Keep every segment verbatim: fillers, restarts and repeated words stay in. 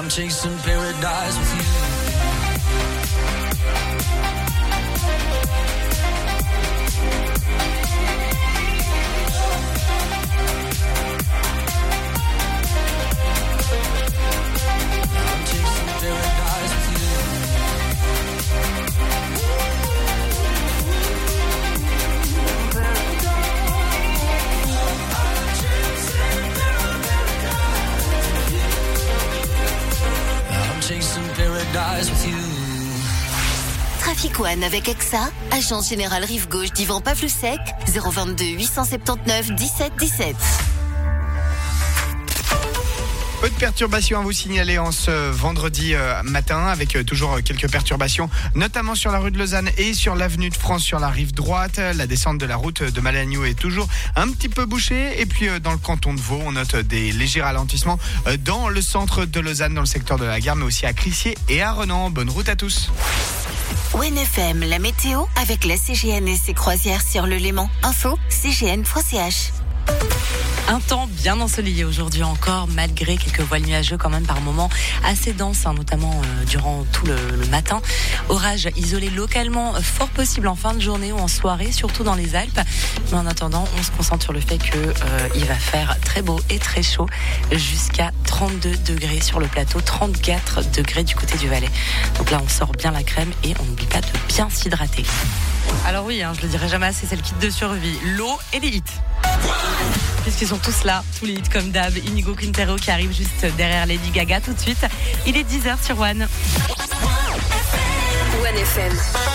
I'm chasing paradise with you. Trafic One avec Exa, agence générale Rive Gauche d'Ivan Pavlusek, zéro vingt-deux huit cent soixante-dix-neuf dix-sept dix-sept. Peu de perturbations à vous signaler en ce vendredi euh, matin, avec euh, toujours euh, quelques perturbations, notamment sur la rue de Lausanne et sur l'avenue de France sur la rive droite. La descente de la route de Malagnou est toujours un petit peu bouchée. Et puis euh, dans le canton de Vaud, on note des légers ralentissements euh, dans le centre de Lausanne, dans le secteur de la gare, mais aussi à Crissier et à Renan. Bonne route à tous. O N F M, la météo avec la C G N et ses croisières sur le Léman. Info, c g n point c h. Un temps bien ensoleillé aujourd'hui encore, malgré quelques voiles nuageux quand même par moments assez denses, hein, notamment euh, durant tout le, le matin. Orage isolé localement, fort possible en fin de journée ou en soirée, surtout dans les Alpes. Mais en attendant, on se concentre sur le fait que euh, il va faire très beau et très chaud, jusqu'à trente-deux degrés sur le plateau, trente-quatre degrés du côté du Valais. Donc là, on sort bien la crème et on n'oublie pas de bien s'hydrater. Alors oui, hein, je le dirai jamais assez, c'est le kit de survie, l'eau et les hits. Puisqu'ils sont tous là, tous les hits comme d'hab. Inigo Quintero qui arrive juste derrière Lady Gaga tout de suite. Il est dix heures sur One. One F M.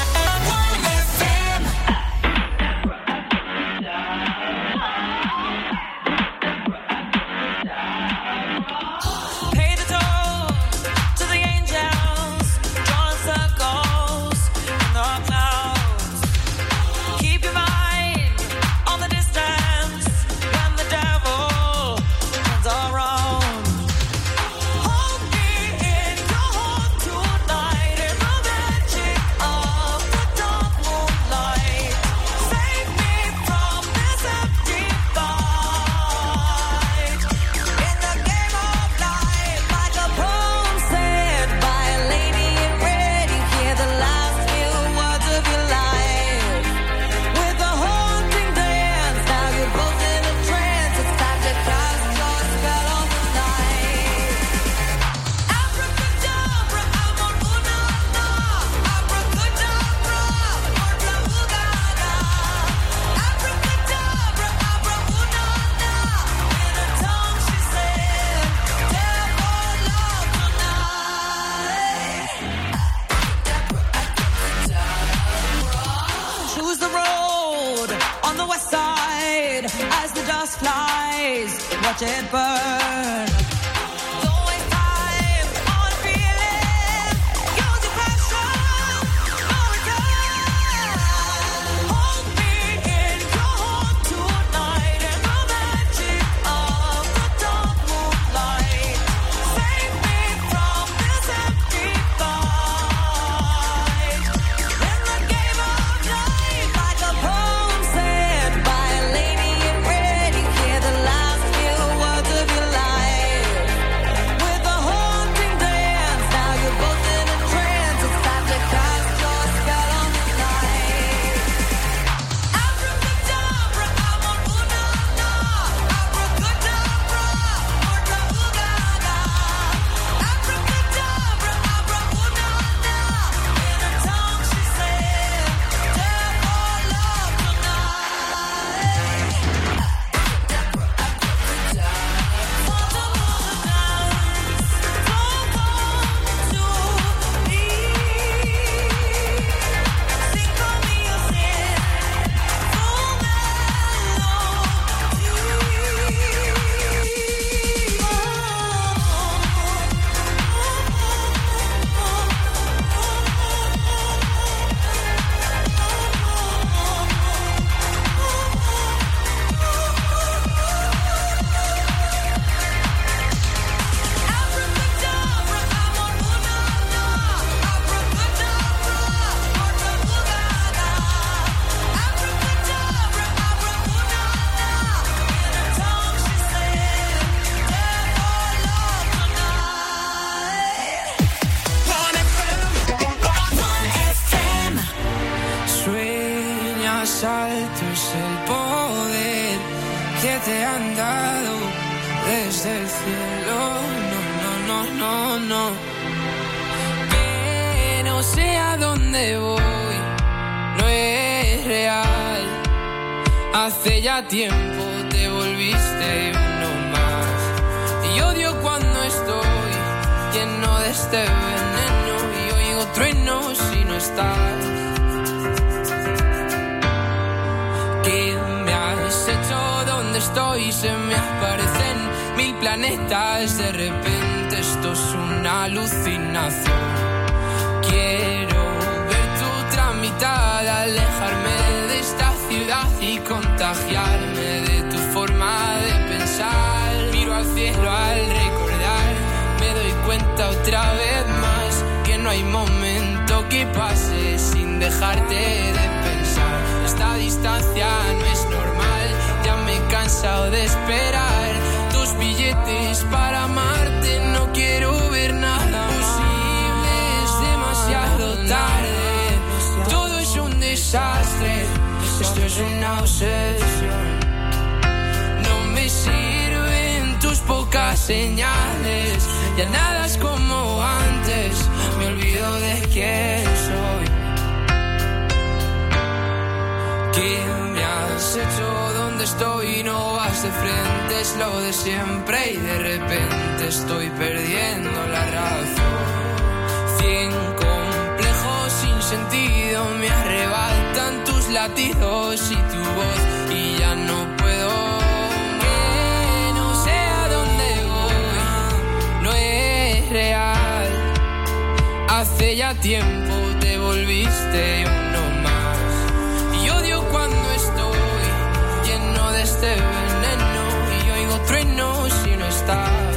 Watch it burn. Life el poder que te han dado desde el cielo. No, no, no, no, no. Que no sé a dónde voy, no es real. Hace ya tiempo te volviste uno más. Y odio cuando estoy lleno de este veneno y oigo truenos si no estás. ¿Qué me has hecho? ¿Dónde estoy? Se me aparecen mil planetas. De repente esto es una alucinación. Quiero ver tu otra mitad, alejarme de esta ciudad y contagiarme de tu forma de pensar. Miro al cielo al recordar, me doy cuenta otra vez más que no hay momento que pase sin dejarte de pensar. Esta distancia no es normal, ya me he cansado de esperar tus billetes para amarte. No quiero ver nada posible, es demasiado tarde. Todo es un desastre, esto es una obsesión. No me sirven tus pocas señales, ya nada es como antes. Me olvido de quién soy. ¿Qué me has hecho? ¿Dónde estoy? No vas de frente, es lo de siempre y de repente estoy perdiendo la razón. Cien complejos sin sentido me arrebatan tus latidos y tu voz y ya no puedo. Que no sé a dónde voy, no es real. Hace ya tiempo te volviste uno más. Y odio cuando estoy lleno de este veneno y oigo truenos si no estás.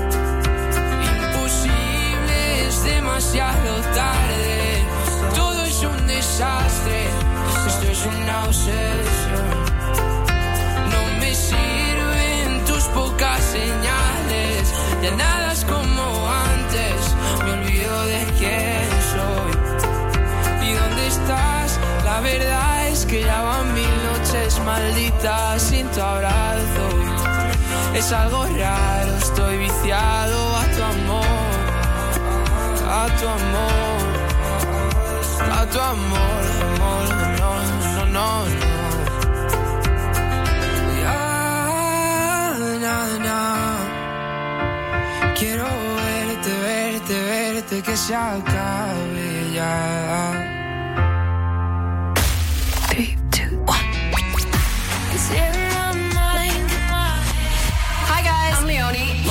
Imposible, es demasiado tarde. Todo es un desastre, esto es una obsesión. No me sirven tus pocas señales, ya nada es como antes. Me olvido de quién soy y dónde estás. La verdad es que ya van mil noches malditas sin tu abrazo. Es algo raro, estoy viciado a tu amor, a tu amor, a tu amor, amor, no, no, no, no. Ya, na, na. Quiero verte, verte, verte, que se acabe ya. Hi guys, I'm Leonie.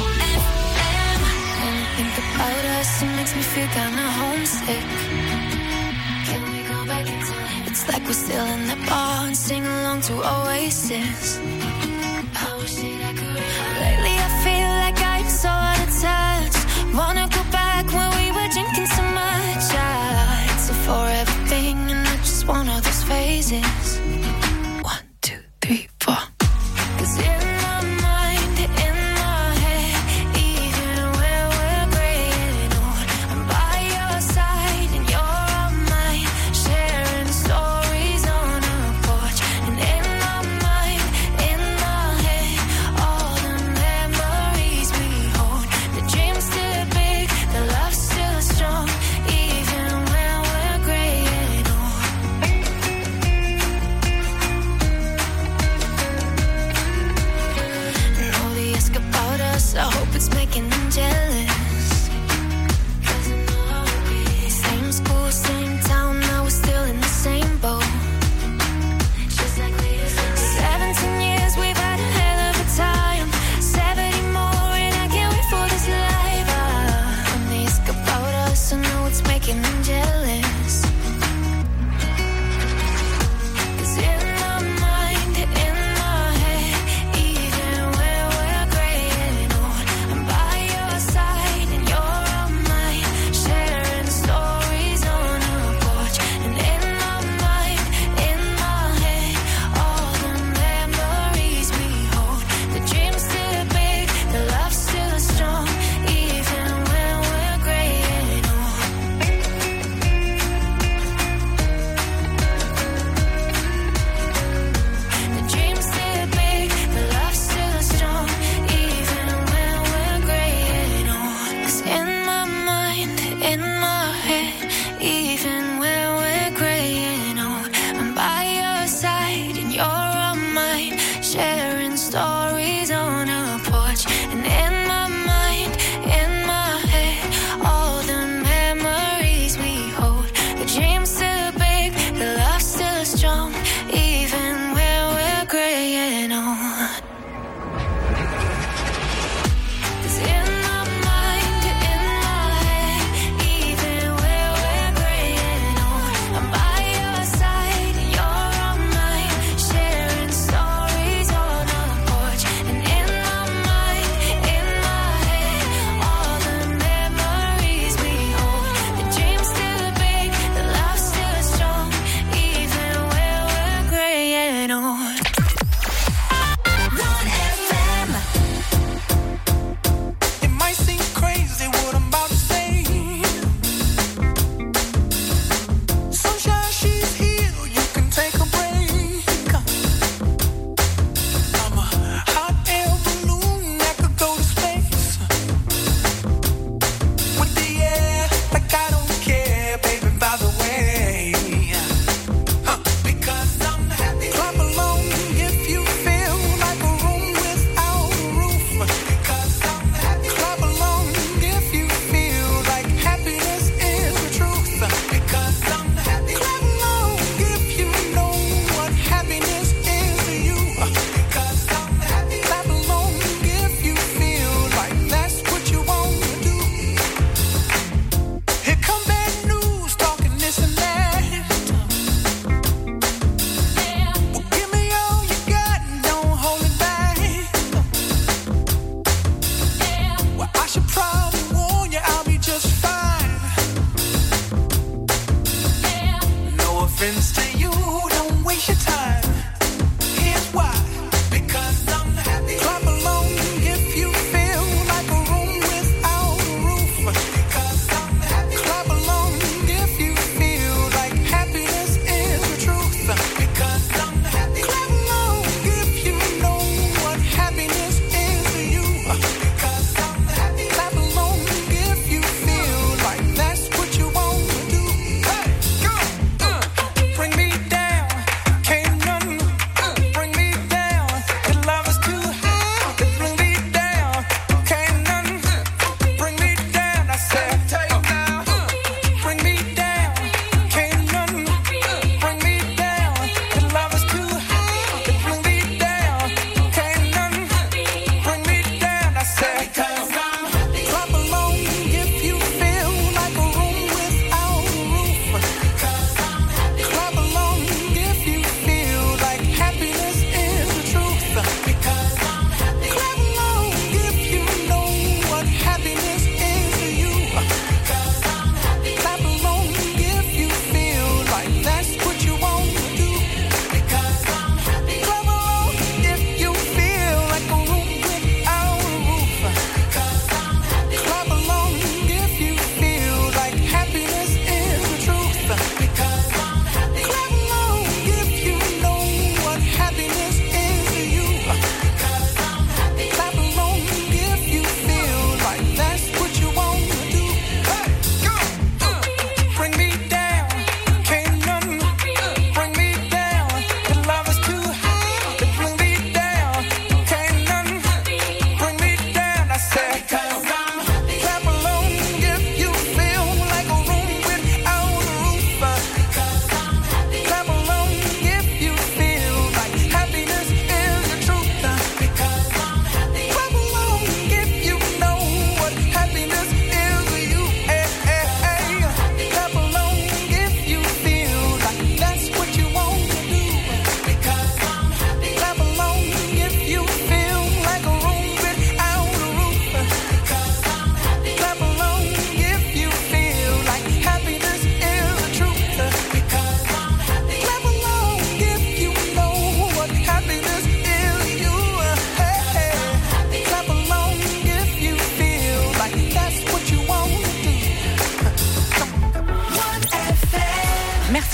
It makes me feel kinda homesick. Can we go back in time? It's like we're still in the bar and sing along to Oasis. I wish that I could. Lately I feel like I'm so out of touch. Wanna go back when we were drinking so much. Ah, it's a forever thing and I just want all those phases. One, two, three, four. 'Cause in my mind, in my head, even when we're graying old, I'm by your side and you're on mine, sharing stories on a porch. And in my mind, in my head, all the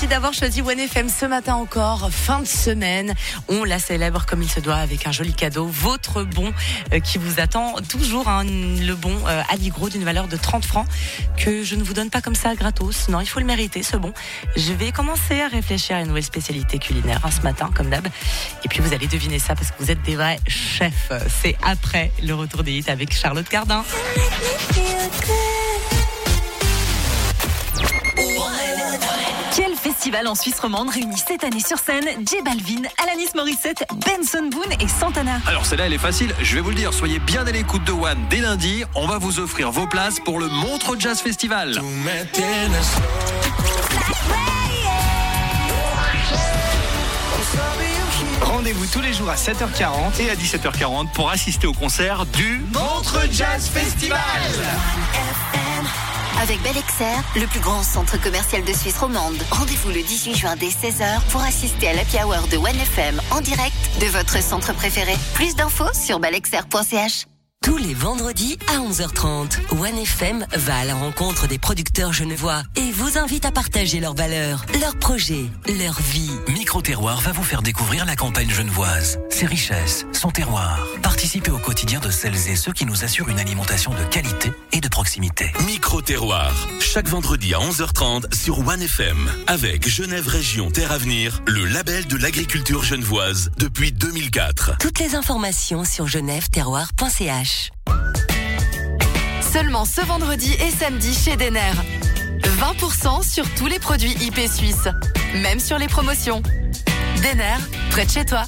Merci d'avoir choisi One F M ce matin encore, fin de semaine. On la célèbre comme il se doit avec un joli cadeau. Votre bon euh, qui vous attend toujours, hein, le bon euh, Aligro d'une valeur de trente francs que je ne vous donne pas comme ça gratos. Non, il faut le mériter ce bon. Je vais commencer à réfléchir à une nouvelle spécialité culinaire hein, ce matin comme d'hab. Et puis vous allez deviner ça parce que vous êtes des vrais chefs. C'est après le retour des hits avec Charlotte Cardin. Quel festival en Suisse romande réunit cette année sur scène J Balvin, Alanis Morissette, Benson Boone et Santana? Alors celle-là elle est facile, je vais vous le dire, soyez bien à l'écoute de One dès lundi, on va vous offrir vos places pour le Montreux Jazz Festival. Rendez-vous tous les jours à sept heures quarante Et à dix-sept heures quarante pour assister au concert du Montreux Jazz Festival. Avec Bel-Exer, le plus grand centre commercial de Suisse romande. Rendez-vous le dix-huit juin dès seize heures pour assister à l'Happy Hour de One F M en direct de votre centre préféré. Plus d'infos sur belexer point c h. Tous les vendredis à onze heures trente, One F M va à la rencontre des producteurs genevois et vous invite à partager leurs valeurs, leurs projets, leur vie. Micro-terroir va vous faire découvrir la campagne genevoise, ses richesses, son terroir. Participez au quotidien de celles et ceux qui nous assurent une alimentation de qualité et de proximité. Micro-terroir, chaque vendredi à onze heures trente sur One F M, avec Genève Région Terre Avenir, le label de l'agriculture genevoise depuis deux mille quatre. Toutes les informations sur genève terroir point c h. Seulement ce vendredi et samedi chez Denner. vingt pour cent sur tous les produits I P suisses, même sur les promotions. Denner, près de chez toi.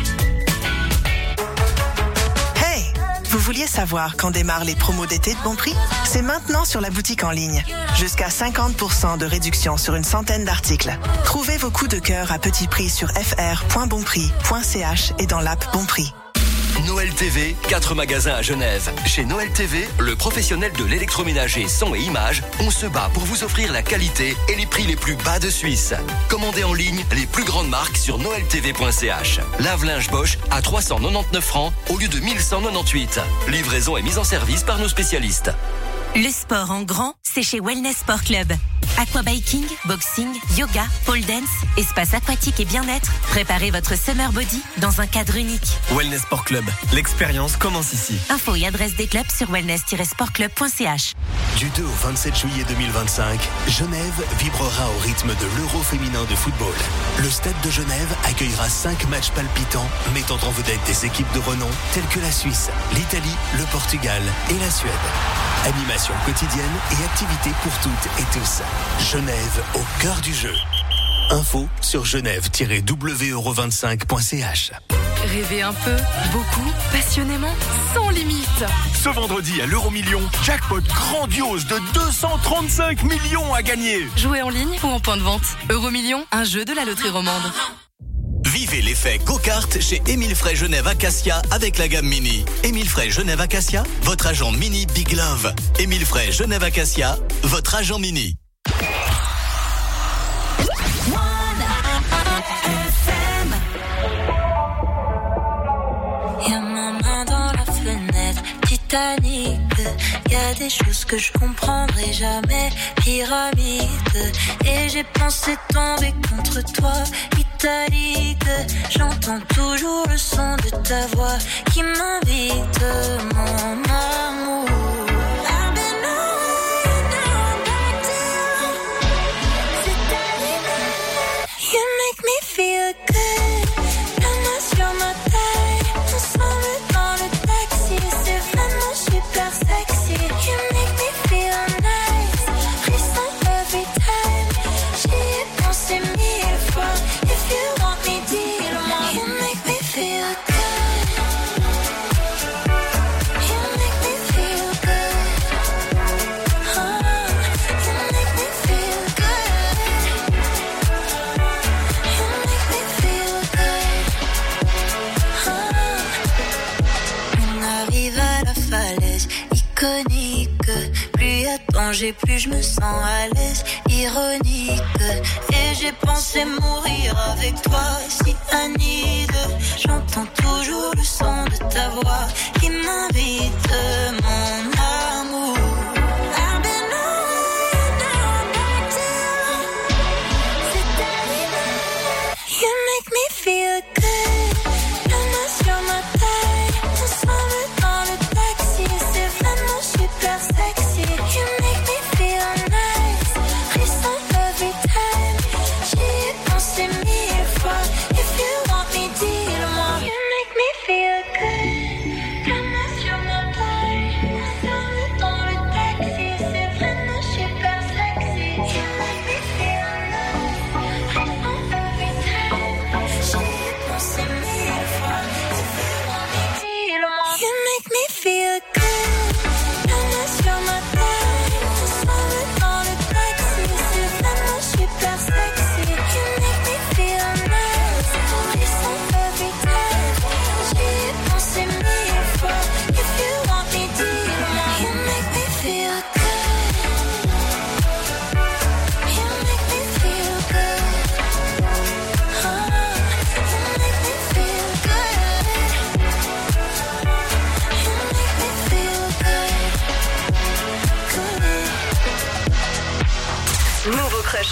Hey, vous vouliez savoir quand démarrent les promos d'été de Bon Prix? C'est maintenant sur la boutique en ligne. Jusqu'à cinquante pour cent de réduction sur une centaine d'articles. Trouvez vos coups de cœur à petit prix sur f r point bon prix point c h et dans l'app Bon Prix. Noël T V, quatre magasins à Genève. Chez Noël T V, le professionnel de l'électroménager son et image, on se bat pour vous offrir la qualité et les prix les plus bas de Suisse. Commandez en ligne les plus grandes marques sur noël t v point c h. Lave-linge Bosch à trois cent quatre-vingt-dix-neuf francs au lieu de mille cent quatre-vingt-dix-huit. Livraison et mise en service par nos spécialistes. Le sport en grand, c'est chez Wellness Sport Club. Aquabiking, boxing, yoga, pole dance, espace aquatique et bien-être. Préparez votre summer body dans un cadre unique. Wellness Sport Club, l'expérience commence ici. Infos et adresse des clubs sur wellness tiret sport club point c h. Du deux au vingt-sept juillet deux mille vingt-cinq, Genève vibrera au rythme de l'Euro féminin de football. Le Stade de Genève accueillera cinq matchs palpitants mettant en vedette des équipes de renom telles que la Suisse, l'Italie, le Portugal et la Suède. Animation quotidienne et activités pour toutes et tous. Genève au cœur du jeu. Info sur genève tiret w euro vingt-cinq point c h. Rêvez un peu, beaucoup, passionnément, sans limite. Ce vendredi à l'Euro-Million, jackpot grandiose de deux cent trente-cinq millions à gagner. Jouez en ligne ou en point de vente. Euro-Million, un jeu de la loterie romande. Vivez l'effet go-kart chez Émile Frey Genève Acacia avec la gamme Mini. Émile Frey Genève Acacia, votre agent Mini Big Love. Émile Frey Genève Acacia, votre agent Mini. Y'a ma main dans la fenêtre, Titanic. Y'a des choses que je comprendrai jamais, pyramide. Et j'ai pensé tomber contre toi, italique. J'entends toujours le son de ta voix qui m'invite, mon amour. You make me feel good. La main sur ma taille, ensemble dans le taxi, c'est vraiment super sexy. You make me feel nice, frisson every time. J'y ai pensé mille fois. If you want me, dis-le-moi. You make me feel good. You make me feel good. Oh, you make me feel good. On arrive à la falaise iconique. Plus y a de danger, plus je me sens à l'aise. Ironique. Et j'ai pensé mourir avec toi, si Anide. J'entends toujours le son de ta voix qui m'invite, mon amour. I've been on and on back to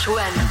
slash one.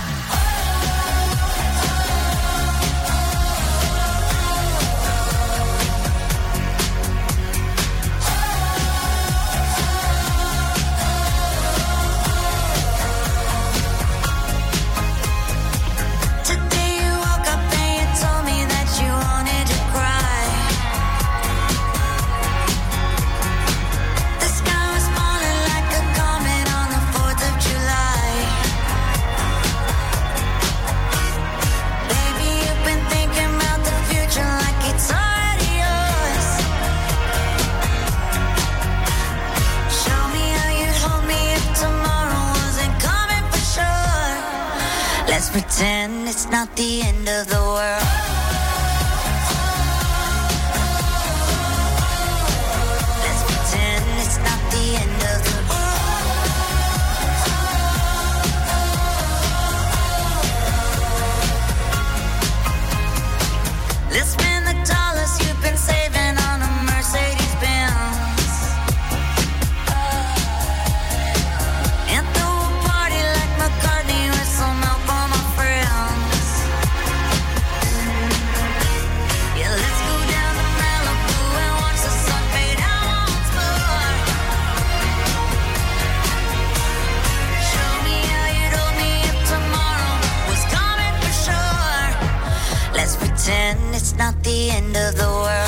Pretend it's not the end of the world. Let's pretend it's not the end of the world. Let's spend the dollars you've been saving on a Mercedes Benz. And throw a party like McCartney with some help on my friends. Yeah, let's go down to Malibu and watch the sun fade out once more. Show me how you'd hold me if tomorrow was coming for sure. Let's pretend it's not the end of the world.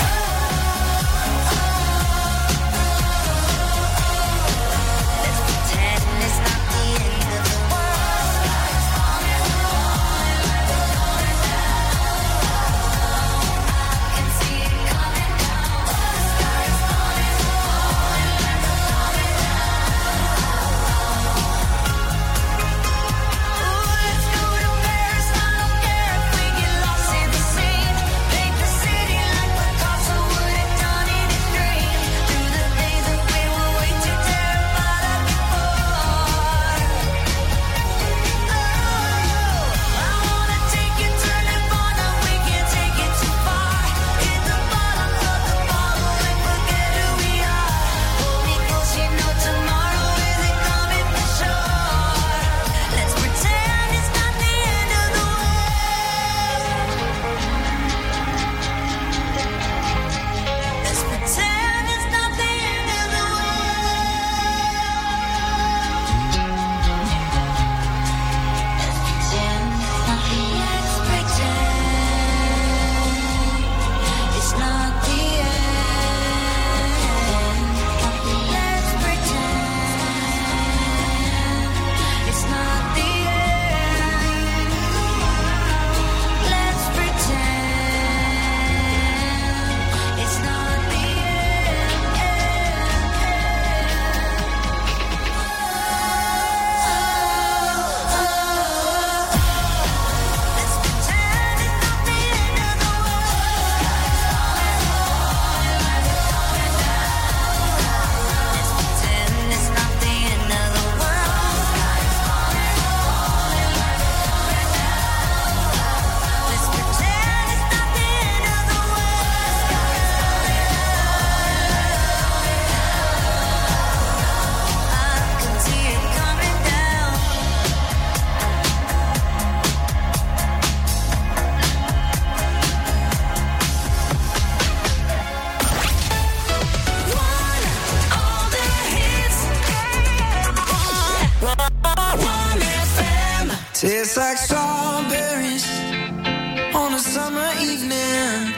Tastes like strawberries on a summer evening,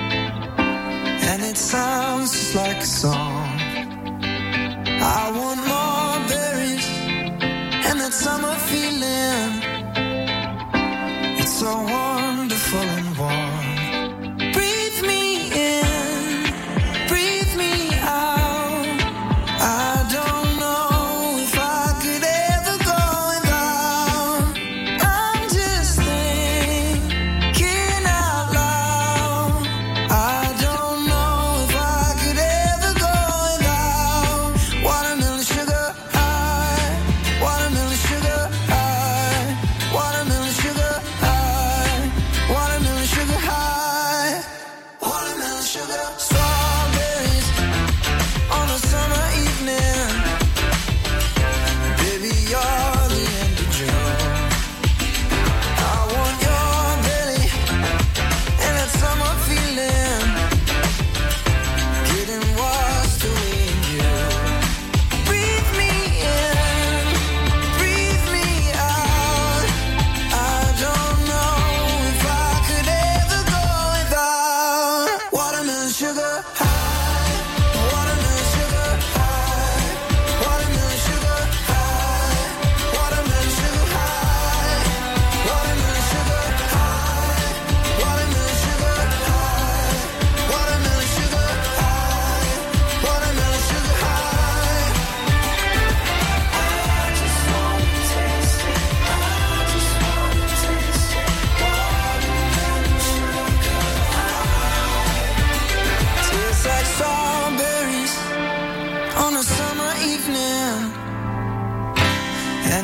and it sounds just like a song. I want more berries and that summer feeling. It's so wonderful and warm. Breathe me in, breathe me out. I don't know if I could ever go without. I'm just thinking out loud. I don't know if I could ever go without. Watermelon sugar high, watermelon sugar high, watermelon sugar high, watermelon sugar high, watermelon sugar. Strawberries on a summer evening. Baby, you're the end of June.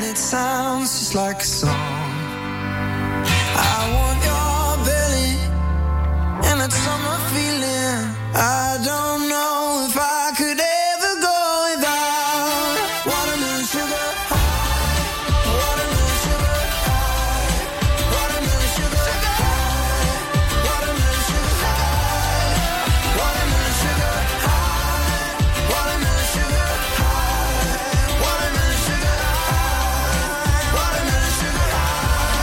it sounds just like a song. I want your belly and that summer feeling. I don't know if I could ever go without watermelon sugar high, watermelon sugar high, watermelon sugar high, watermelon sugar high, watermelon sugar high, watermelon sugar high, watermelon sugar high, watermelon sugar high.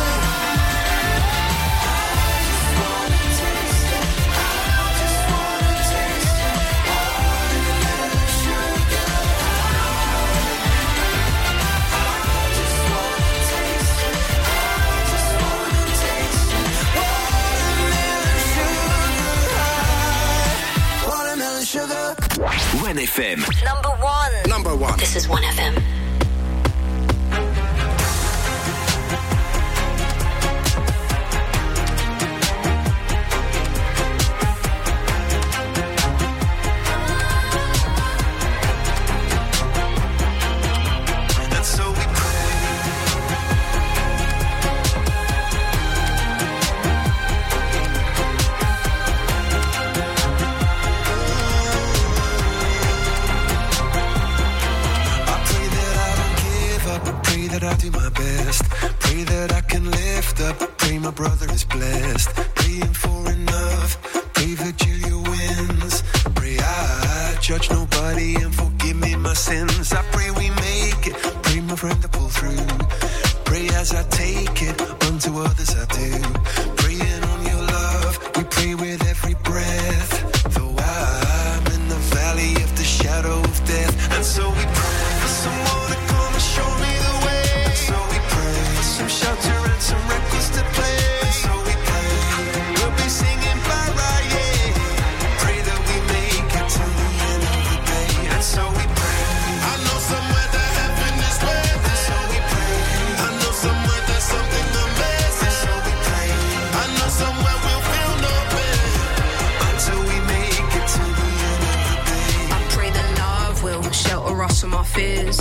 one F M. Number one. Number one. This is one F M. That I do my best. Pray that I can lift up. Pray my brother is blessed. Praying for enough. Pray Virgilia wins. Pray I judge nobody and forgive me my sins. I pray we make it. Pray my friend to pull through. Pray as I take it. Unto others I do. Praying on your love. We pray with every breath. Though I'm in the valley of the shadow of death. And so we pray for someone to come and show me the way. So we pray for some shelter and some records to play. So we pray we'll be singing bye bye, yeah. Pray that we make it to the end of the day. And so we pray. I know somewhere that heaven is waiting. So we pray. I know somewhere there's something amazing. So we pray. I know somewhere we'll feel no pain until we make it to the end of the day. I pray that love will shelter us from our fears.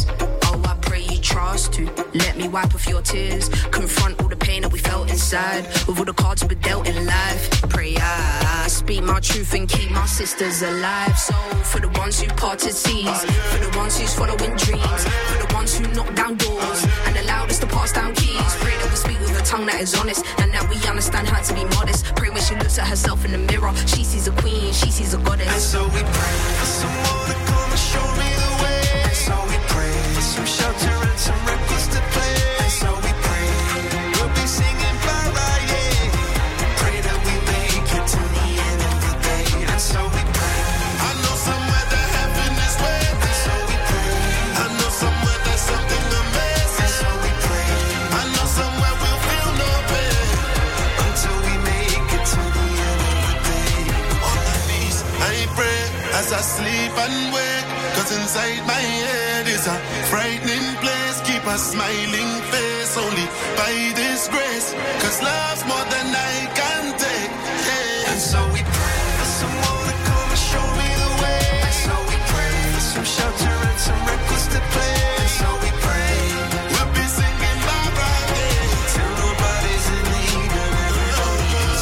Trust to let me wipe off your tears. Confront all the pain that we felt inside. With all the cards we dealt in life. Pray I speak my truth and keep my sisters alive. So for the ones who parted seas, for the ones who's following dreams, for the ones who knock down doors and allowed us to pass down keys. Pray that we speak with a tongue that is honest and that we understand how to be modest. Pray when she looks at herself in the mirror, she sees a queen, she sees a goddess. And so we pray for someone to come and show me the way. And so we pray for some shelter and some records to play. And so we pray we'll be singing bye bye, yeah. Pray that we make it to the end of the day. And so we pray. I know somewhere that heaven is waiting. And so we pray. I know somewhere there's something amazing. And so we pray. I know somewhere we'll feel no pain until we make it to the end of the day. On my knees I pray as I sleep and wake. Cause inside my head is a frightening place. Keep a smiling face only by this grace. Cause love's more than I can take, yeah. And so we pray for someone to come and show me the way. And so we pray for some shelter and some records to play. And so we pray we'll be singing bye bye, yeah. Till nobody's in need and everybody's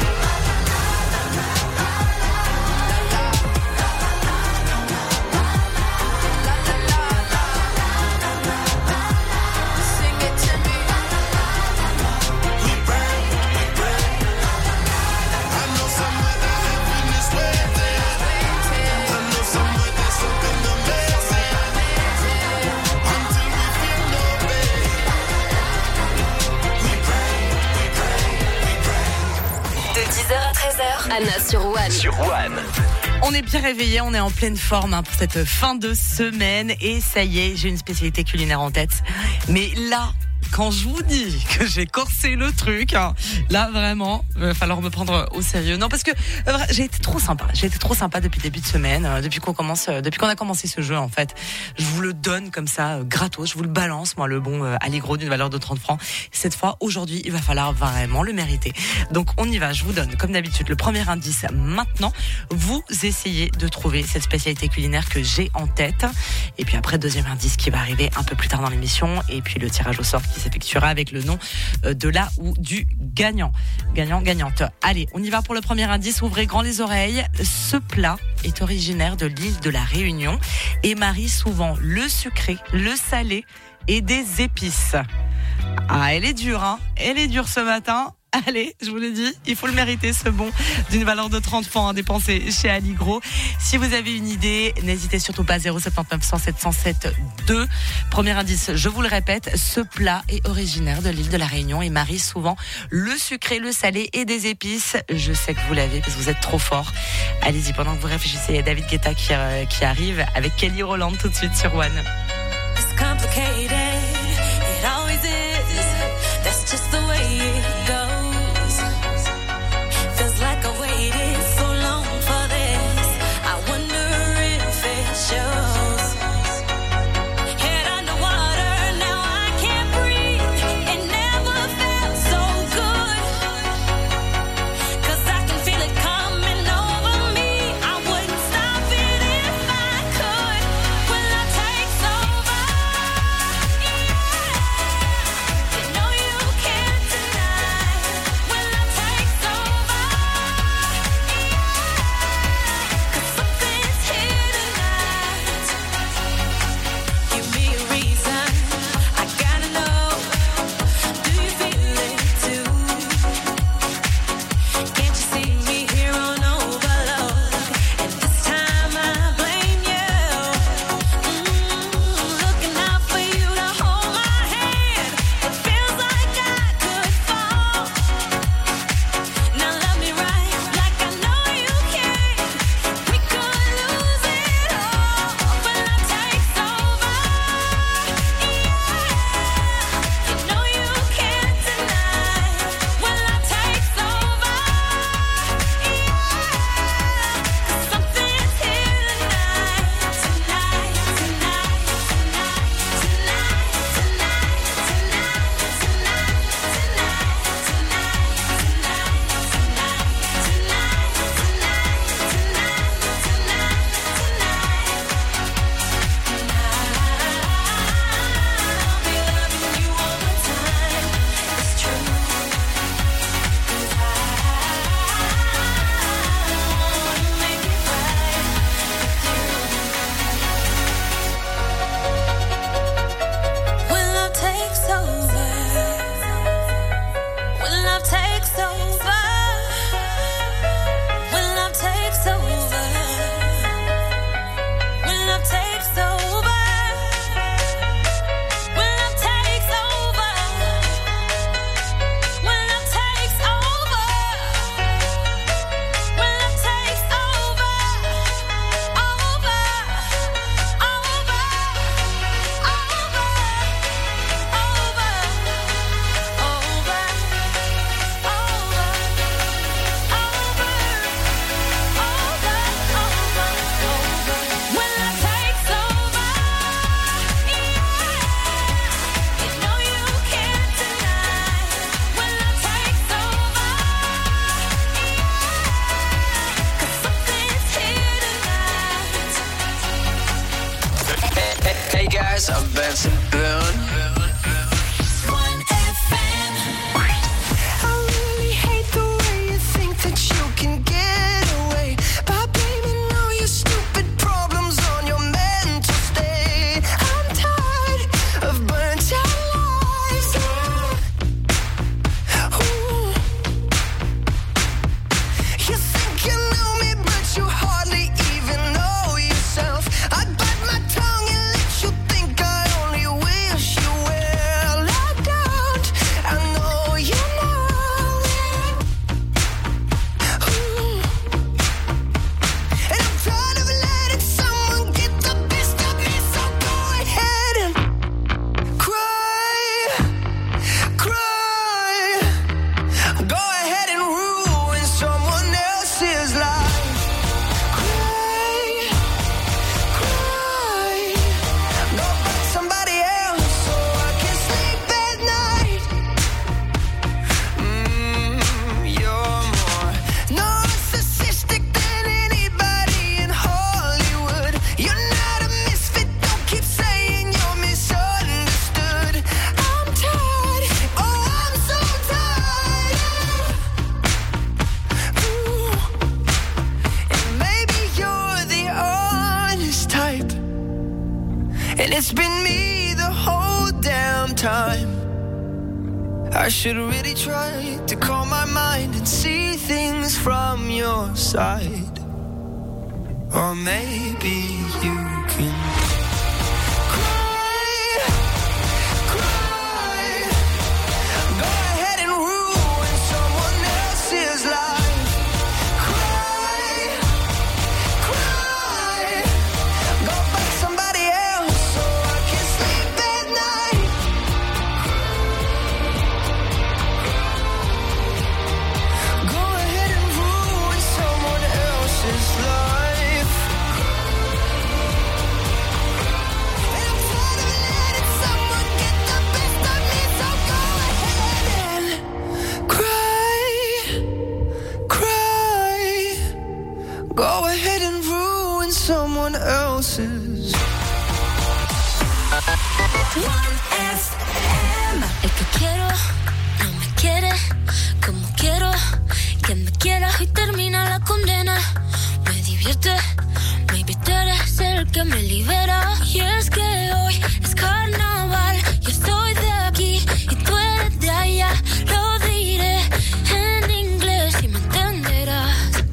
Anna sur One. Sur One. On est bien réveillés, on est en pleine forme hein, pour cette fin de semaine. Et ça y est, j'ai une spécialité culinaire en tête. Mais là, quand je vous dis que j'ai corsé le truc, hein, là vraiment, il va falloir me prendre au sérieux. Non, parce que euh, j'ai été trop sympa. J'ai été trop sympa depuis le début de semaine, euh, depuis qu'on commence, euh, depuis qu'on a commencé ce jeu en fait. Je vous le donne comme ça, euh, gratos. Je vous le balance, moi, le bon euh, Allegro d'une valeur de trente francs. Cette fois, aujourd'hui, il va falloir vraiment le mériter. Donc on y va. Je vous donne, comme d'habitude, le premier indice maintenant. Vous essayez de trouver cette spécialité culinaire que j'ai en tête. Et puis après, deuxième indice qui va arriver un peu plus tard dans l'émission. Et puis le tirage au sort qui s'effectuera avec le nom de la ou du gagnant. Gagnant, gagnante. Allez, on y va pour le premier indice. Ouvrez grand les oreilles. Ce plat est originaire de l'île de la Réunion et marie souvent le sucré, le salé et des épices. Ah, elle est dure, hein. Elle est dure ce matin. Allez, je vous l'ai dit, il faut le mériter, ce bon d'une valeur de trente francs à dépenser chez Allegro. Si vous avez une idée, n'hésitez surtout pas. Zéro sept neuf cent sept cent sept deux. Premier indice, je vous le répète, ce plat est originaire de l'île de la Réunion et marie souvent le sucré, le salé et des épices. Je sais que vous l'avez parce que vous êtes trop fort. Allez-y, pendant que vous réfléchissez, il y a David Guetta qui, euh, qui arrive avec Kelly Rowland tout de suite sur One. It's complicated, it always is. That's just the way it goes. Feels like I waited so long for this. I wonder if it shows. Head underwater, now I can't breathe. It never felt so good. 'Cause I can feel it coming over me. I wouldn't stop it if I could. Will I take over? Yeah. You know you can't deny. Will I take over? Yeah. 'Cause something's here tonight. Give me a reason. I gotta know. Do you feel it too? Can't you see me here on overload? And this time I blame you. Mm, looking out for you to hold my hand. It feels like I could fall. Now love me right, like I know you can. We could lose it all, but love takes over. Yeah, you know you can't deny. When love takes over. Something's here tonight, tonight, tonight, tonight, tonight, tonight, when love takes over, when love takes over, when love takes over, when love takes over, when love takes over, when love takes over, when love takes over, over, over, Hey guys, I'm Benson Boone. I really hate the way you think that you can get away by blaming all your stupid problems on your mental state. I'm tired of burnt out lives. Ooh. You think you know me, but you hardly even know yourself. I bite my tongue and let you think I only wish you well. It's been me the whole damn time. I should really try to calm my mind and see things from your side. Or maybe you can cry, cry. Go ahead and ruin someone else's life. Cry, cry. Go find somebody else so I can sleep at night. Go ahead and ruin someone else's life. Go ahead and ruin someone else's. El que quiero no me quiere como quiero que me quiera y termina la condena. Me divierte, maybe tú eres el que me libera. Y es que hoy es carnaval, yo estoy de aquí y tú eres de allá. Lo diré en inglés y me entenderás.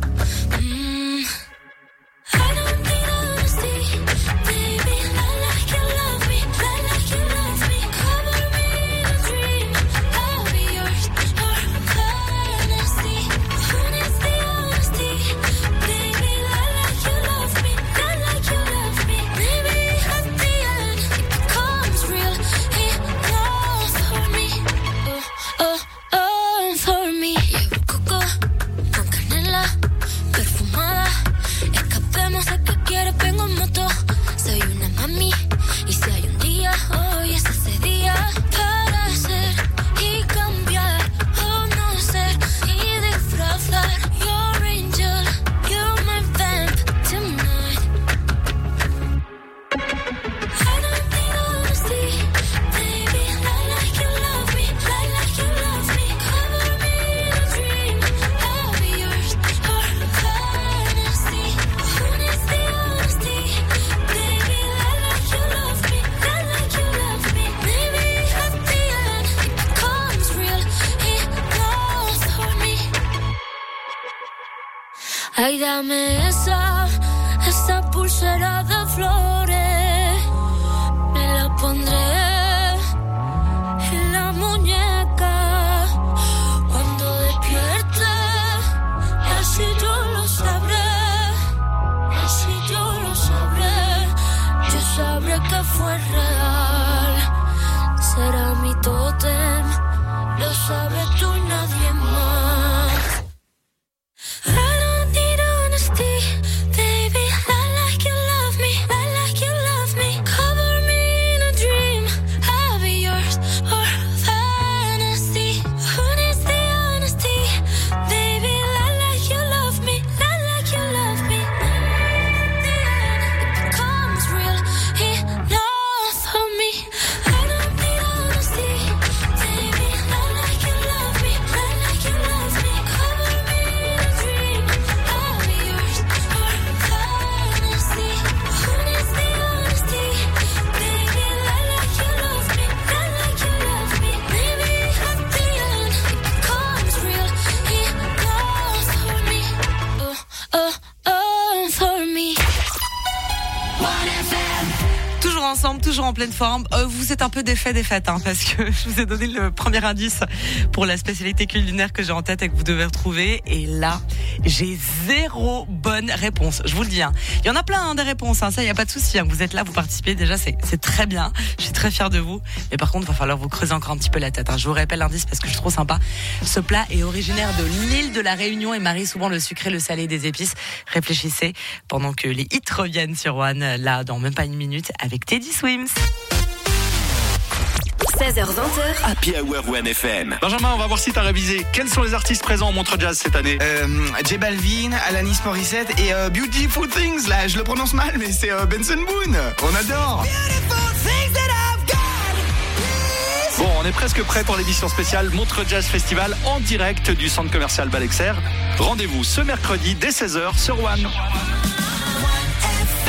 Ay, dame esa, esa pulsera de flores. Me la pondré en la muñeca cuando despierte. Así yo lo sabré, así yo lo sabré. Yo sabré que fue real. Será mi tótem, lo sabes tú y nadie más. Ensemble, toujours en pleine forme. Euh, vous êtes un peu défait des fêtes, hein, parce que je vous ai donné le premier indice pour la spécialité culinaire que j'ai en tête et que vous devez retrouver. Et là, j'ai zéro bonne réponse. Je vous le dis. Hein. Il y en a plein hein, des réponses. Hein, ça, il y a pas de souci. Hein. Vous êtes là, vous participez. Déjà, c'est c'est très bien. Je suis très fière de vous. Mais par contre, il va falloir vous creuser encore un petit peu la tête. Hein. Je vous répète l'indice parce que je suis trop sympa. Ce plat est originaire de l'île de la Réunion et marie souvent le sucré, le salé, des épices. Réfléchissez pendant que les hits reviennent sur One. Là, dans même pas une minute, avec Teddy Swims. seize heures vingt. Happy Hour One F M. Benjamin, on va voir si t'as révisé. Quels sont les artistes présents au Montreux Jazz cette année? euh, J Balvin, Alanis Morissette et euh, Beautiful Things. Là, je le prononce mal, mais c'est euh, Benson Boone. On adore. Bon, on est presque prêt pour l'édition spéciale Montreux Jazz Festival en direct du centre commercial Balexer. Rendez-vous ce mercredi dès seize heures sur One.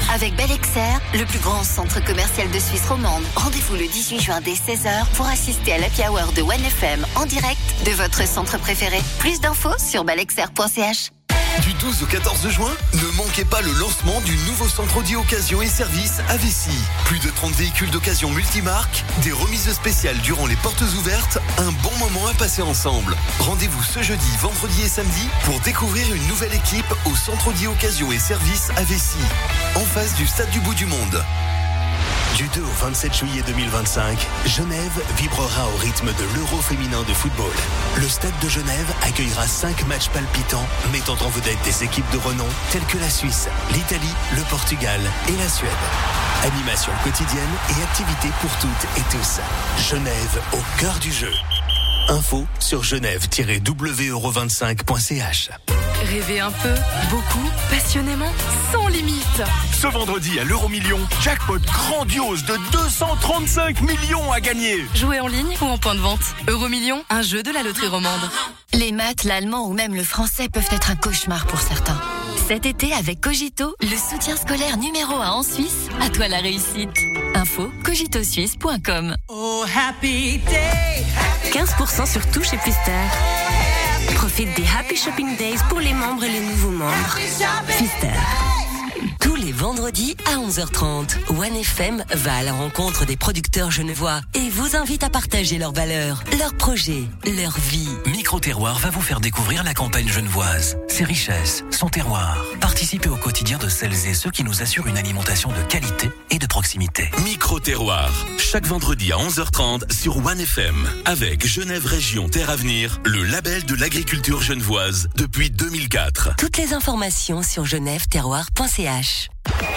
Avec Bel-Exer, le plus grand centre commercial de Suisse romande. Rendez-vous le dix-huit juin dès seize heures pour assister à l'Happy Hour de One F M en direct de votre centre préféré. Plus d'infos sur belexer point c h. Du douze au quatorze juin, ne manquez pas le lancement du nouveau centre Audi Occasion et Service à Vessy. Plus de trente véhicules d'occasion multimarques, des remises spéciales durant les portes ouvertes, un bon moment à passer ensemble. Rendez-vous ce jeudi, vendredi et samedi pour découvrir une nouvelle équipe au centre Audi Occasion et Service à Vessy, en face du Stade du Bout du Monde. Du deux au vingt-sept juillet deux mille vingt-cinq, Genève vibrera au rythme de l'Euro féminin de football. Le Stade de Genève accueillera cinq matchs palpitants mettant en vedette des équipes de renom telles que la Suisse, l'Italie, le Portugal et la Suède. Animation quotidienne et activités pour toutes et tous. Genève au cœur du jeu. Info sur genève tiret w euro vingt-cinq point c h. Rêvez un peu, beaucoup, passionnément, sans limite. Ce vendredi à l'Euro Million, jackpot grandiose de deux cent trente-cinq millions à gagner. Jouez en ligne ou en point de vente. Euromillion, un jeu de la loterie romande. Les maths, l'allemand ou même le français peuvent être un cauchemar pour certains. Cet été, avec Cogito, le soutien scolaire numéro un en Suisse, à toi la réussite. Info cogito suisse point com. Oh, happy day. quinze pour cent sur tout chez Pfister. Profite des Happy Shopping Days pour les membres et les nouveaux membres. Pfister. Tous les vendredis à onze heures trente, One F M va à la rencontre des producteurs genevois et vous invite à partager leurs valeurs, leurs projets, leur vie. Micro-terroir va vous faire découvrir la campagne genevoise, ses richesses, son terroir. Participez au quotidien de celles et ceux qui nous assurent une alimentation de qualité et de proximité. Micro-terroir, chaque vendredi à onze heures trente sur One F M, avec Genève Région Terre Avenir, le label de l'agriculture genevoise depuis deux mille quatre. Toutes les informations sur genève terroir point c h.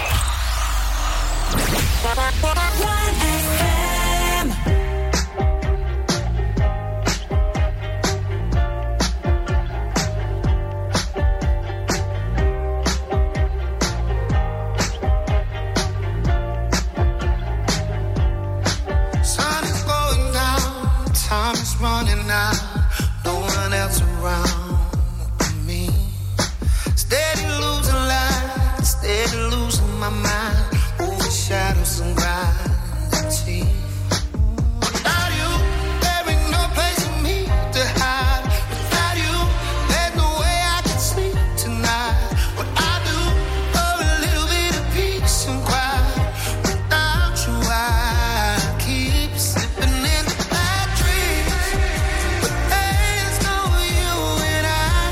Sun is going down, time is running out, no one else around me. Steady losing light, steady losing my mind, over shadows and gravity. Without you, there ain't no place for me to hide. Without you, there's no way I can sleep tonight. What I do for a little bit of peace and quiet. Without you, I keep slipping into bad dreams. But there's no you and I.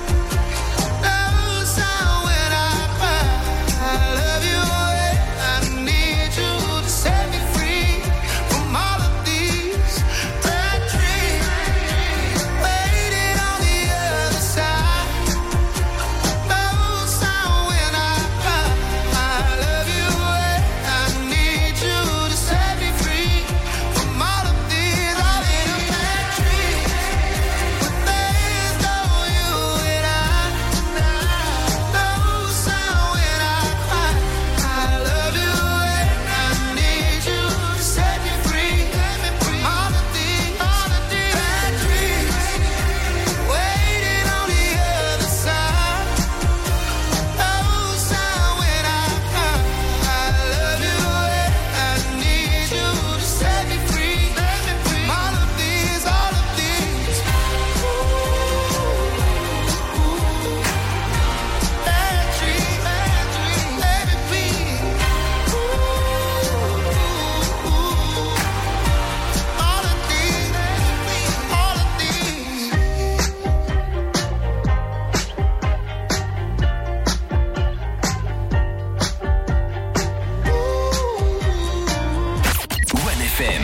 No sound when I cry. I love you, I need you to set me free from all of these bad dreams. Waiting on the other side. No sound when I cry. I love you, I need you to set me free from all of these all little bad dreams. But there's no you and I. No sound when I cry. I love you, I need you to set me free from all of these all of these bad dreams. Waiting on the other side. No sound when I cry. I love you, I need you to set me free from all of these all of these bad dreams, bad dreams, baby, please. All of these, all of these. One F M.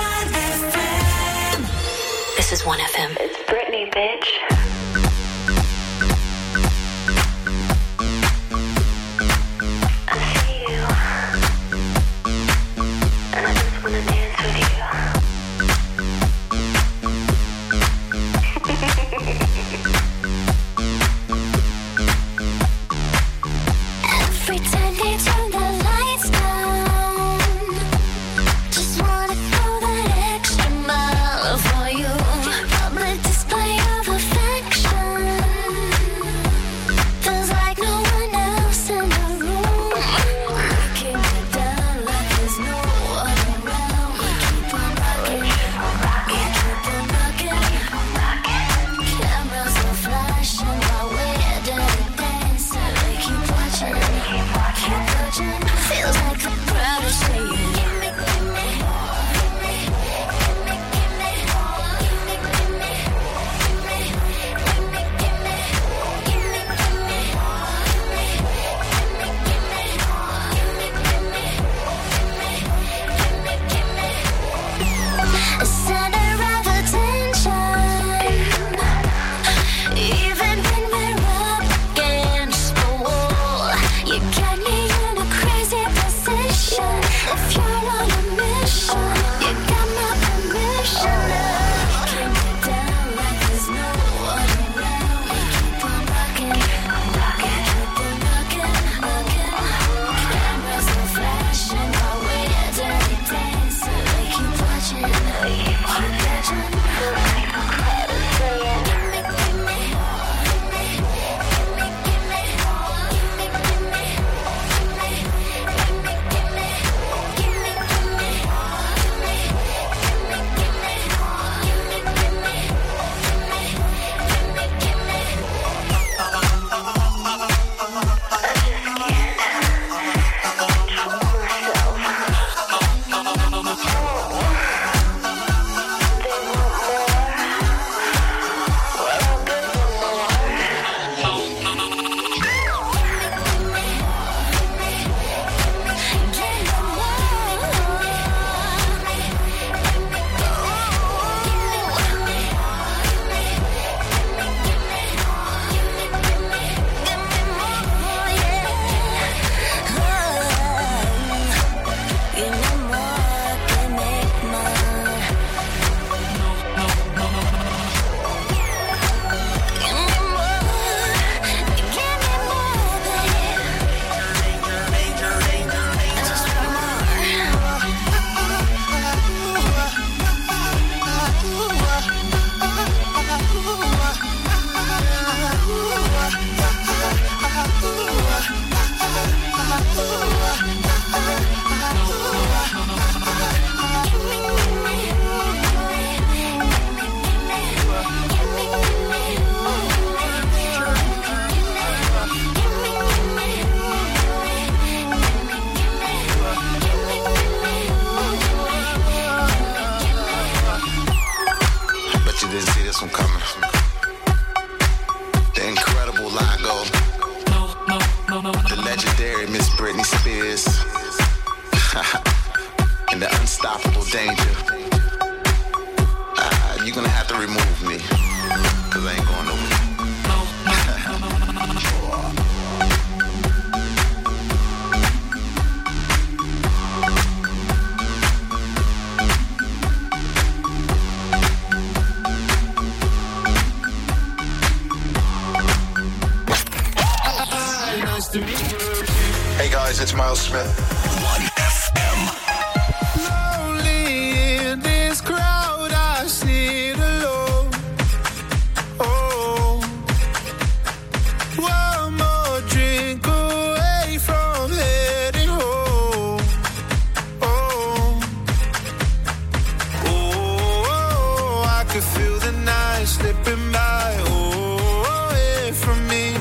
This is One F M. It's Britney, bitch. I see you, and I just wanna dance with you. Every time they turn the lights down, just wanna go that extra mile for you. Public display of affection. Sorry, Miss Britney Spears. And the unstoppable danger. Uh, you're gonna have to remove me, cause I ain't going nowhere. Hey guys, it's Miles Smith. one F M. Lonely in this crowd, I sit alone. Oh, one more drink away from heading home. Oh, oh, I could feel the night slipping by. Oh, away from me.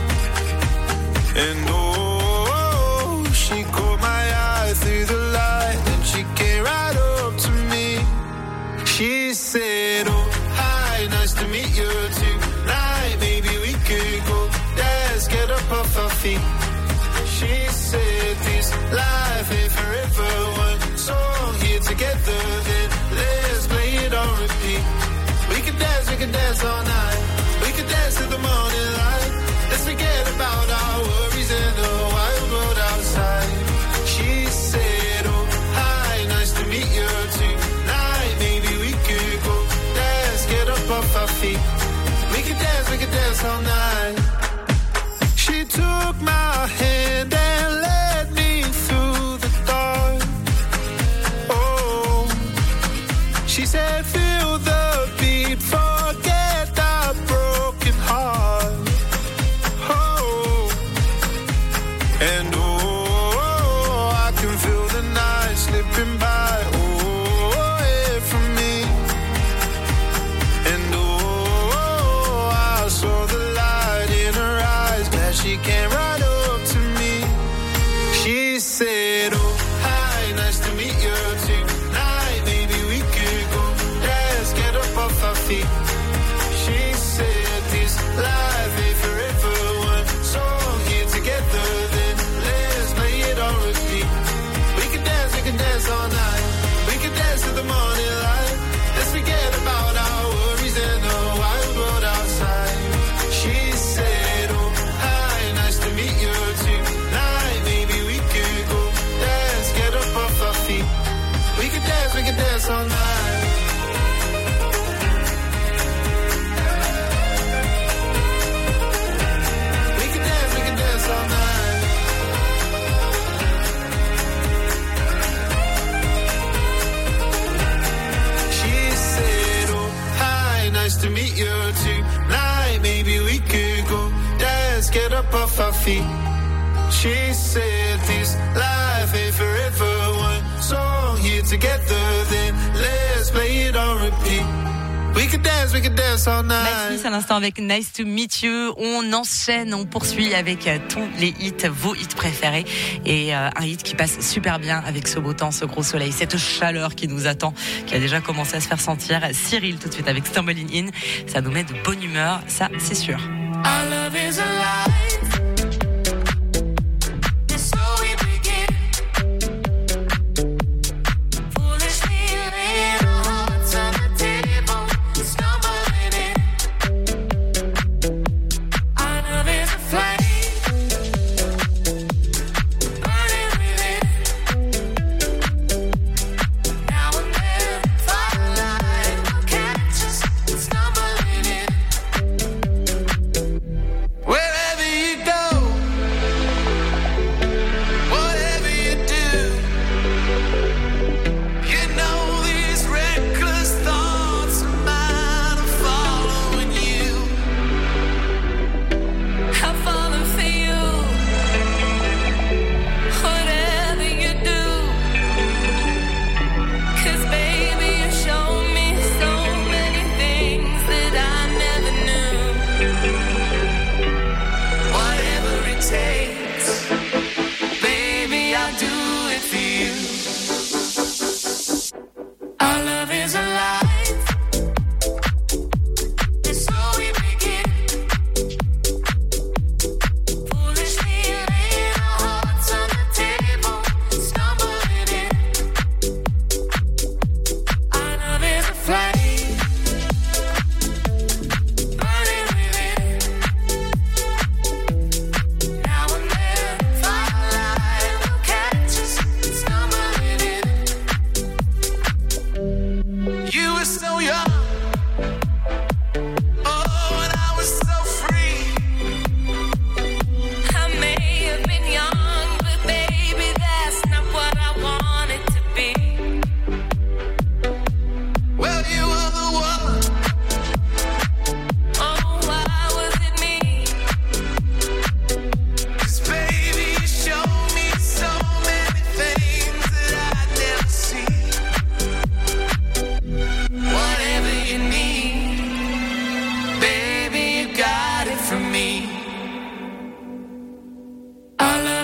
And oh, she caught my eye through the light, and she came right up to me. She said, oh, hi, nice to meet you tonight. Maybe we could go, let's get up off our feet. She said, this life ain't forever. One song here together, then let's play it on repeat. We could dance, we could dance all night. We could dance till the morning light. Let's forget about our worries in the wild world outside. She said, oh, hi, nice to meet you tonight. Maybe we could go, let's get up off our feet. We could dance, we could dance all night. She took my hand and led me through the dark. Oh, she said, feel the beat, forget the broken heart. And oh, I can feel the night slipping by, oh, away from me. And oh, I saw the light in her eyes, glad she came right up to me. She said, oh, hi, nice to meet you tonight. Maybe we could go, let's get up off our feet. She said, this life ain't forever. One song here together, then let's play it on repeat. We can dance, we can dance all night. We can dance till the morning light. Let's forget about our worries and the wild world outside. She said, oh, hi, nice to meet you tonight. Maybe we could go, let's get up off our feet. We can dance, we can dance all night. We can dance, we can dance all night. She said, oh, hi, nice to meet you tonight. Maybe we could go, let's get up off our feet. She said, this life ain't forever. One song here together, then let's play it on repeat. We could dance, we could dance all night. Mike Smith à l'instant avec Nice to Meet You. On enchaîne, on poursuit avec euh, tous les hits, vos hits préférés. Et euh, un hit qui passe super bien avec ce beau temps, ce gros soleil, cette chaleur qui nous attend, qui a déjà commencé à se faire sentir. Cyril tout de suite avec Stumbling In. Ça nous met de bonne humeur, ça c'est sûr. Our love is alive. It's so we begin. Foolishly laying our hearts on the table, stumbling in. Our love is a flame, burning within. Now and then, firelight will catch us stumbling in. Wherever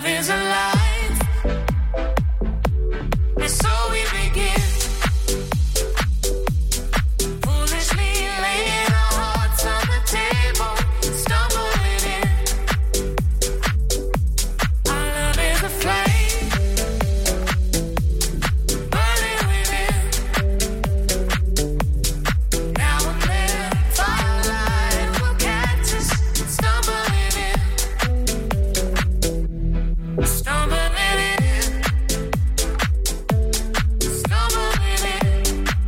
love is alive. And so we begin. Foolishly laying our hearts on the table, stumbling in. Our love is a flame, burning within. Now and then, firelight will catch us, stumbling in. Stumbling in. Stumbling in.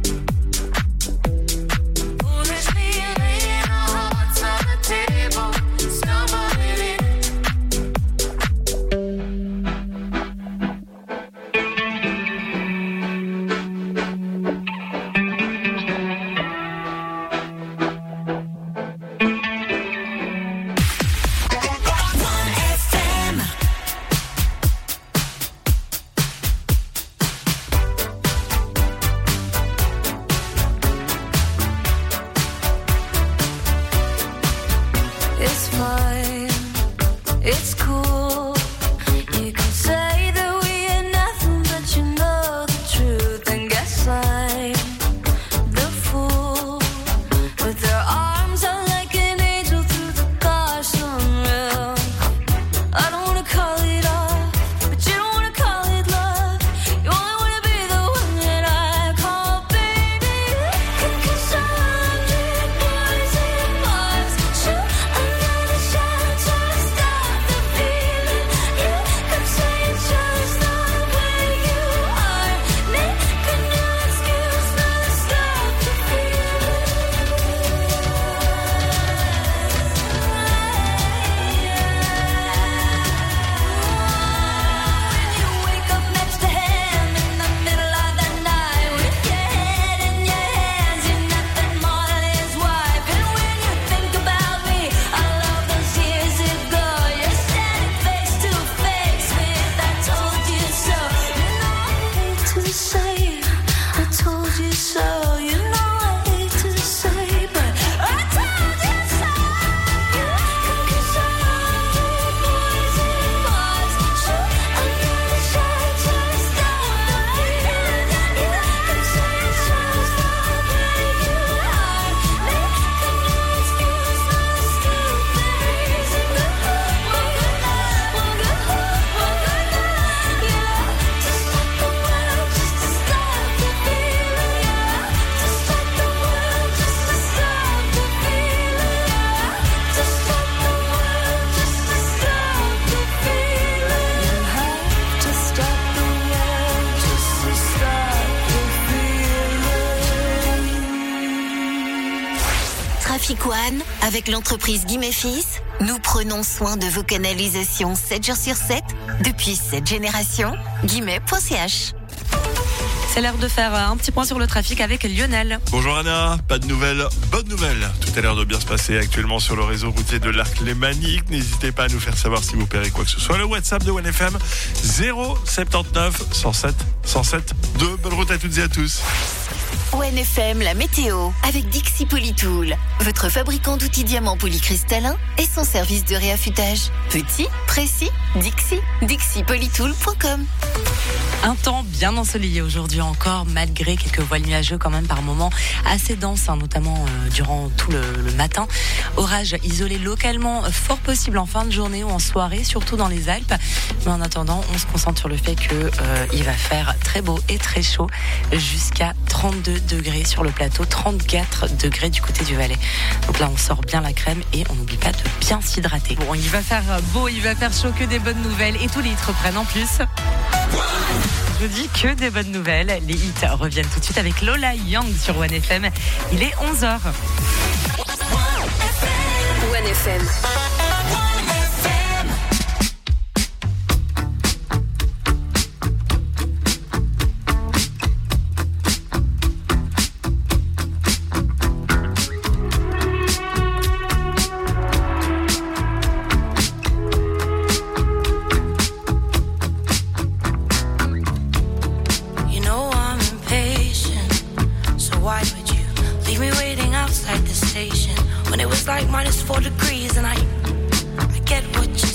Foolishly laying our hearts on the table, stumbling in. It's fine, it's cool. You can say that we are nothing, but you know the truth. And guess I'm the fool with their arms out like an angel through the car sunroof. I don't wanna call it off, but you don't wanna call it love. You only wanna be the one that I call baby. Cause I'm hundred boys in bars, shoot another shot, try to stop the feeling. You could say it's just the way you are, making no excuse not to stop the feeling. When you wake up next to him in the middle of the night with your head in your hands, you're nothing more than his wife. And when you think about me, I love those years ago, you're standing face to face with I told you so. You know I hate to say I told you so. You know I hate to say, but I told you so. Cause I'm hundred boys in bars, shoot another shot, try to stop the feeling. You could say it's just the way you are, making no excuse not to stop the reason. One good night, one good hope, one good night, yeah. To stop the world, just to stop the feeling, yeah. To stop the world, just to stop the feeling, yeah. To stop the world, just to stop the feeling. You have to stop the world just to stop the feeling. Trafic One, avec l'entreprise Guimé Fils, nous prenons soin de vos canalisations sept jours sur sept depuis cette génération. Guimé point c h. C'est l'heure de faire un petit point sur le trafic avec Lionel. Bonjour Anna, pas de nouvelles, bonne nouvelle. Tout a l'air de bien se passer actuellement sur le réseau routier de l'Arc Lémanique. N'hésitez pas à nous faire savoir si vous paierez quoi que ce soit. Le WhatsApp de one F M zéro soixante-dix-neuf cent sept cent sept deux. Bonne route à toutes et à tous. one F M, la météo, avec Dixie Polytool, votre fabricant d'outils diamants polycristallins et son service de réaffûtage. Petit, précis, Dixie, dixie polytool point com. Un temps bien ensoleillé aujourd'hui encore, malgré quelques voiles nuageux quand même par moments assez denses, hein, notamment euh, durant tout le, le matin. Orage isolé localement, fort possible en fin de journée ou en soirée, surtout dans les Alpes. Mais en attendant, on se concentre sur le fait que euh, il va faire très beau et très chaud, jusqu'à trente-deux degrés sur le plateau, trente-quatre degrés du côté du Valais. Donc là, on sort bien la crème et on n'oublie pas de bien s'hydrater. Bon, il va faire beau, il va faire chaud, que des bonnes nouvelles et tous les hits reprennent en plus. Je dis que des bonnes nouvelles. Les hits reviennent tout de suite avec Lola Young sur one F M. Il est onze heures. one F M. Like minus four degrees, and I, I get what you